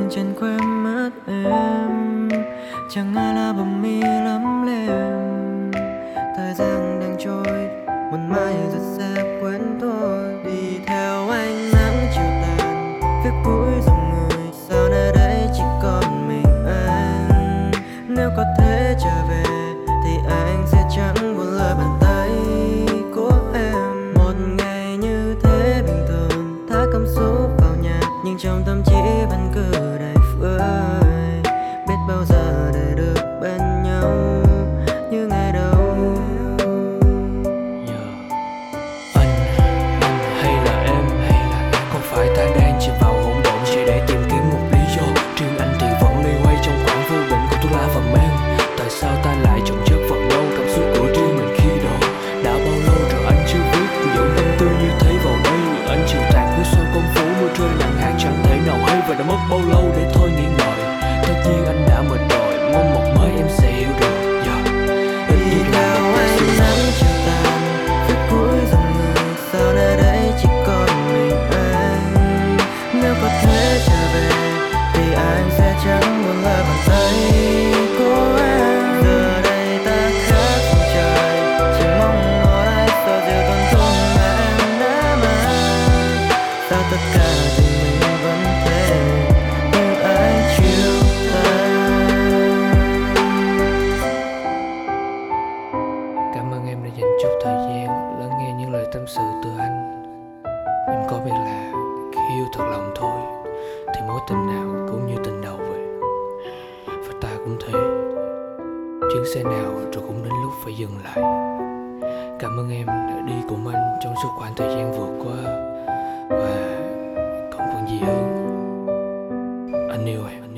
nhưng chẳng quên mất em. Chẳng ai là bờ mi lắm lem. Thời gian đang trôi, một mai rồi sẽ quên thôi. Đi theo ánh nắng chiều tàn, phía cuối dòng người, sao nơi đây chỉ còn mình anh. Nếu có thể trở về thì anh sẽ chẳng buồn lời bàn tay của em. Một ngày như thế bình thường, thả cảm xúc vào nhạc, nhưng trong tâm trí vẫn cứ đầy vơi. Biết bao giờ để được bên nhau như ngày đầu. Hay là em không phải ta đang chìm vào hỗn độn chỉ để tìm kiếm một lý do. Riêng anh thì vẫn loay hoay trong khoảng vô định của thuốc lá và men. Tại sao ta lại chọn chất vật đâu cảm xúc của riêng mình khi đó. Đã bao lâu rồi anh chưa viết những tâm tư như thế vào đây. Anh chịu tàn cuối xuân con phố mưa rơi nặng hạt chẳng thể nào hay. Và đã mất bao lâu để thôi nghĩ ngợi. Tất nhiên anh đã mệt rồi, mong một mai em sẽ hiểu được. Đi theo ánh nắng chiều tàn, phía cuối dòng người, sao nơi đây chỉ còn mình anh. Nếu có thể trở về thì anh sẽ chẳng buồn lời bàn tay của em. Giờ đây ta khác phương trời, chỉ mong một ai xoa dịu tổn thương mà em đã mang. Sao tất cả tình mình vẫn thế như anh chiều tàn. Cảm ơn em đã dành chút thời gian lắng nghe những lời tâm sự từ anh. Em có biết là khi yêu thật lòng thôi thì mối tình nào cũng như tình đầu vậy. Và ta cũng thế, chuyến xe nào rồi cũng đến lúc phải dừng lại. Cảm ơn em đã đi cùng anh trong suốt khoảng thời gian vừa qua. Và còn gì hơn, anh yêu em.